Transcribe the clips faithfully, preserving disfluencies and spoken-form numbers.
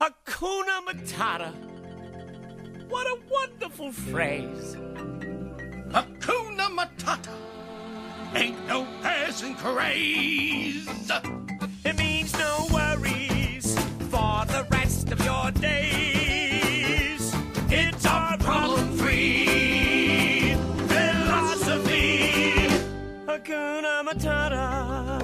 Hakuna Matata. What a wonderful phrase. Hakuna Matata. Ain't no passing craze. It means no worries for the rest of your days. It's our problem-free philosophy. Hakuna Matata.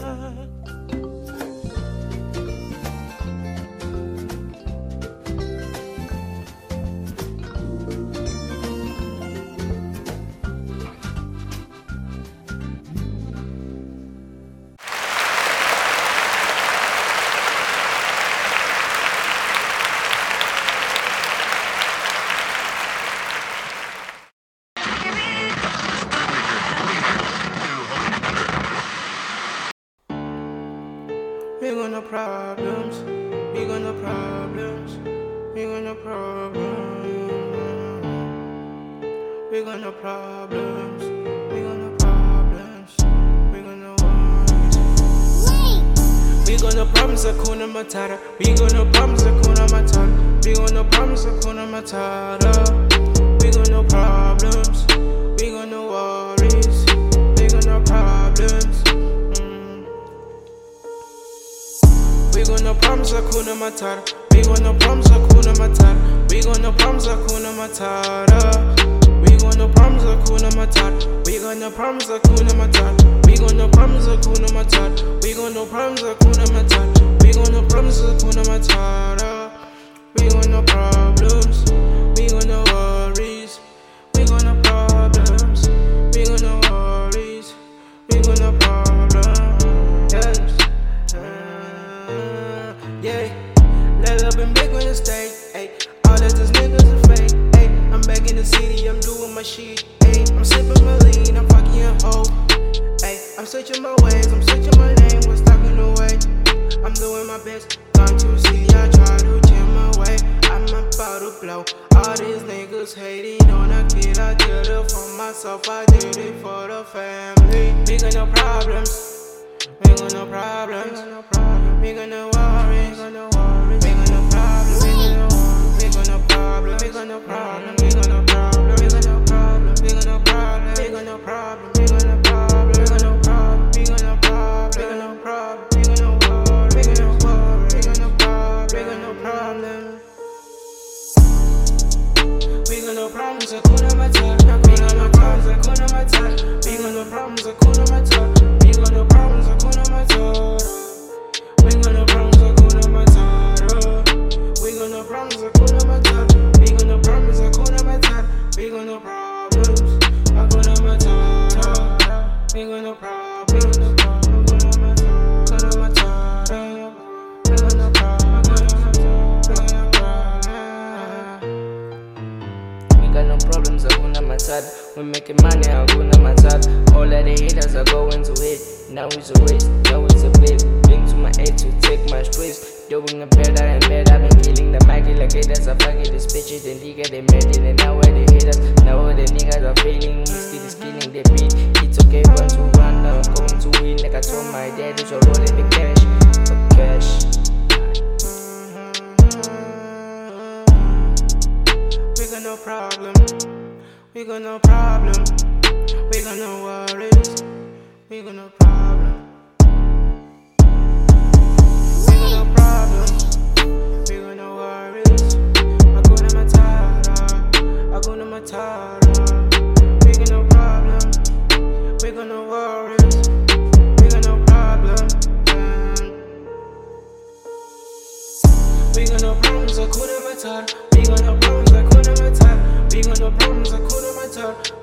We got no problems, we got no problems, we got no problems, we got no problems, we got no problems, we got no worries. We got no problems, Hakuna Matata. We got no problems, Hakuna Matata. We got no problems, Hakuna Matata. We got no problems, we got no worries, we got no problems. We got no problems, Hakuna Matata. We got no problems, Hakuna Matata. We got no problems, Hakuna Matata. We got no problems, Hakuna Matata. We got no problems, Hakuna Matata. We got no problems, Hakuna Matata. We got no problems, Hakuna Matata. We got no problems, Hakuna Matata. We got no problems. We got no worries. We got no problems. We got no worries. We got no problems. Yes. Yeah, let up and big on the stage, ayy. All of these niggas are fake, ayy. I'm back in the city, I'm doing my shit, ayy. I'm sipping my lean, I'm fucking a hoe, ayy. I'm switching my ways, I'm switching my name, what's talking away? I'm doing my best, can't you see? I try to change my way, I'm about to blow. All these niggas hating on a kid, I did it for myself, I did it for the family. We got no problems, we got no problems, we got no worries, we got no worries, we got no problems, we got no problems, we got no problems, we got no problems, we got no problems, we got no problems, we got no problems, we got no problems, we got no problems, we got no problems, we got no problems, we got no worries, we got no worries, we got no problems, we got no problems. We got no problems, Hakuna Matata. We got no problems, Hakuna Matata. We got no problems, Hakuna Matata. We got no problems, Hakuna Matata. We got no problems, Hakuna Matata. We got no problems, Hakuna Matata. We got no problems, Hakuna Matata. We got no problems, Hakuna Matata. We got no problems, Hakuna Matata. We got no problems, Hakuna Matata. We making money, Hakuna Matata. All of the haters are going to hit. Now it's a race, now it's a blitz. Link to my head to take my stress. Doing it better and better. I've been killing the mic like haters. I fucking these bitches, then they get they made it. And now where the haters, now all the niggas are failing. We still is killing the beat. It's okay when to run, now I'm going to win. Like I told my dad, it's all rolling the cash, the cash. We got no problem. We got no problem. We got no worries. We got no problem. We got no problems. We got no worries. Hakuna Matata. Hakuna Matata. We got no problem. We got no worries. We got no problem. We got no problems, Hakuna Matata. We got no problems, Hakuna Matata. We got no problems, Hakuna Matata.